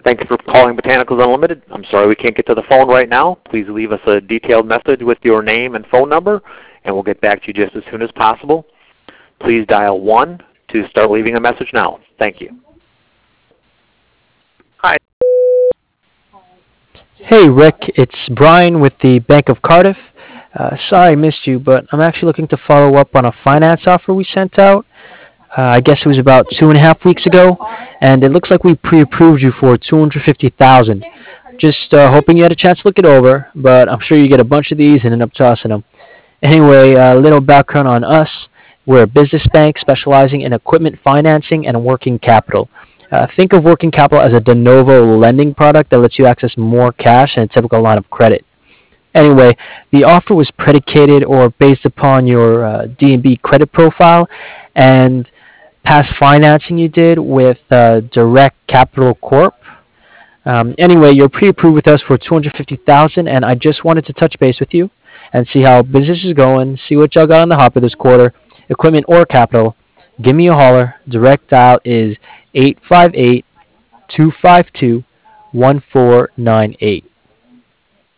Thank you for calling Botanicals Unlimited. I'm sorry we can't get to the phone right now. Please leave us a detailed message with your name and phone number, and we'll get back to you just as soon as possible. Please dial 1 to start leaving a message now. Thank you. Hi. Hey Rick, it's Brian with the Bank of Cardiff. Sorry I missed you, but I'm actually looking to follow up on a finance offer we sent out. I guess it was about 2.5 weeks ago, and it looks like we pre-approved you for 250,000. Just hoping you had a chance to look it over, but I'm sure you get a bunch of these and end up tossing them. Anyway, a little background on us. We're a business bank specializing in equipment financing and working capital. Think of working capital as a de novo lending product that lets you access more cash than a typical line of credit. Anyway, the offer was predicated or based upon your D&B credit profile and past financing you did with Direct Capital Corp. Anyway, you're pre-approved with us for 250,000, and I just wanted to touch base with you and see how business is going, see what y'all got on the hopper this quarter, equipment or capital. Give me a holler. Direct dial is 858 252 1498.